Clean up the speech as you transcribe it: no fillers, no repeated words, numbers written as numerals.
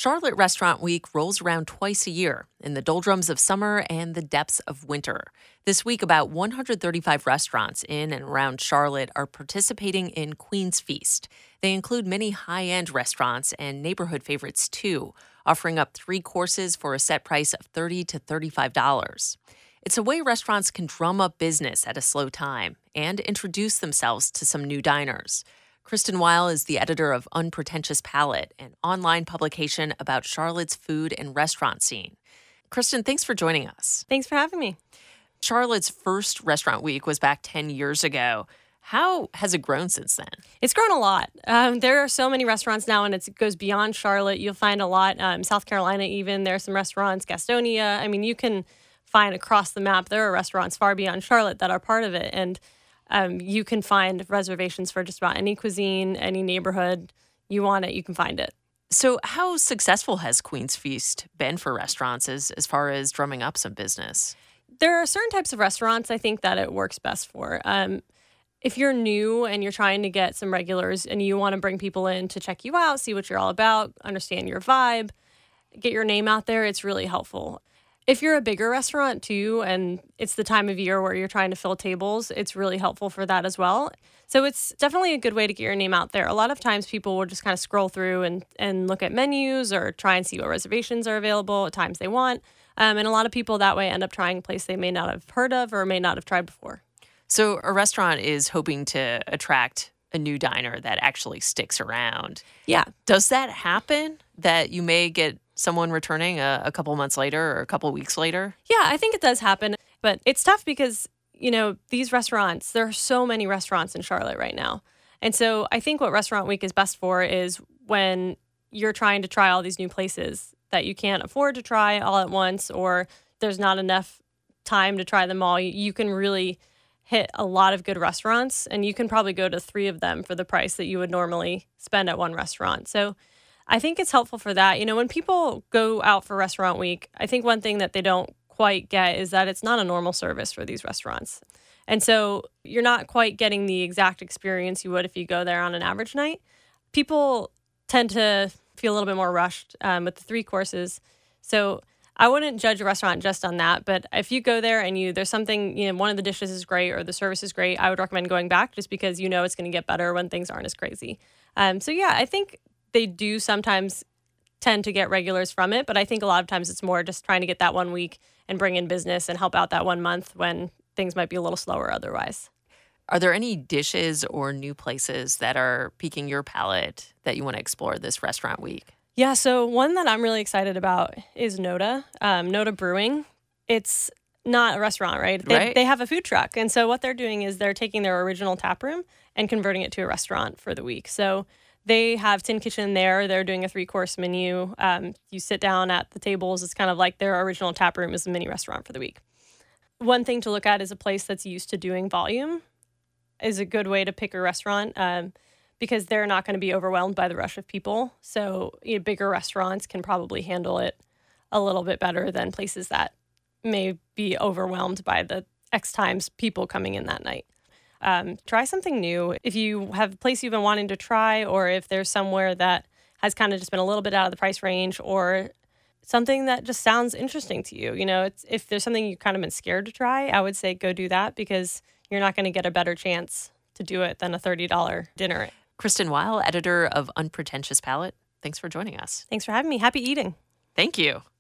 Charlotte Restaurant Week rolls around twice a year in the doldrums of summer and the depths of winter. This week, about 135 restaurants in and around Charlotte are participating in Queen's Feast. They include many high-end restaurants and neighborhood favorites, too, offering up 3 courses for a set price of $30 to $35. It's a way restaurants can drum up business at a slow time and introduce themselves to some new diners. Kristen Weil is the editor of Unpretentious Palate, an online publication about Charlotte's food and restaurant scene. Kristen, thanks for joining us. Thanks for having me. Charlotte's first restaurant week was back 10 years ago. How has it grown since then? It's grown a lot. There are so many restaurants now, and it goes beyond Charlotte. You'll find a lot. South Carolina even, there are some restaurants, Gastonia. I mean, you can find across the map, there are restaurants far beyond Charlotte that are part of it. And you can find reservations for just about any cuisine, any neighborhood. You want it, you can find it. So how successful has Queen's Feast been for restaurants as far as drumming up some business? There are certain types of restaurants I think that it works best for. If you're new and you're trying to get some regulars and you want to bring people in to check you out, see what you're all about, understand your vibe, get your name out there, it's really helpful. If you're a bigger restaurant too, and it's the time of year where you're trying to fill tables, it's really helpful for that as well. So it's definitely a good way to get your name out there. A lot of times people will just kind of scroll through and look at menus or try and see what reservations are available at times they want. And a lot of people that way end up trying a place they may not have heard of or may not have tried before. So a restaurant is hoping to attract a new diner that actually sticks around. Yeah. Does that happen, that you may get someone returning a couple months later or a couple weeks later? Yeah, I think it does happen. But it's tough because, these restaurants, there are so many restaurants in Charlotte right now. And so I think what Restaurant Week is best for is when you're trying to try all these new places that you can't afford to try all at once, or there's not enough time to try them all. You can really hit a lot of good restaurants, and you can probably go to 3 of them for the price that you would normally spend at one restaurant. So I think it's helpful for that. When people go out for Restaurant Week, I think one thing that they don't quite get is that it's not a normal service for these restaurants. And so you're not quite getting the exact experience you would if you go there on an average night. People tend to feel a little bit more rushed with the 3 courses. So I wouldn't judge a restaurant just on that. But if you go there and there's something, one of the dishes is great or the service is great, I would recommend going back just because it's going to get better when things aren't as crazy. So yeah, I think they do sometimes tend to get regulars from it, but I think a lot of times it's more just trying to get that 1 week and bring in business and help out that 1 month when things might be a little slower otherwise. Are there any dishes or new places that are piquing your palate that you want to explore this restaurant week? Yeah, so one that I'm really excited about is Noda, Noda Brewing. It's not a restaurant, right? They have a food truck. And so what they're doing is they're taking their original tap room and converting it to a restaurant for the week. So they have Tin Kitchen there. They're doing a 3-course menu. You sit down at the tables. It's kind of like their original tap room is a mini restaurant for the week. One thing to look at is a place that's used to doing volume is a good way to pick a restaurant because they're not going to be overwhelmed by the rush of people. So bigger restaurants can probably handle it a little bit better than places that may be overwhelmed by the X times people coming in that night. Try something new. If you have a place you've been wanting to try, or if there's somewhere that has kind of just been a little bit out of the price range, or something that just sounds interesting to you. If there's something you've kind of been scared to try, I would say go do that because you're not going to get a better chance to do it than a $30 dinner. Kristen Weil, editor of Unpretentious Palate, thanks for joining us. Thanks for having me. Happy eating. Thank you.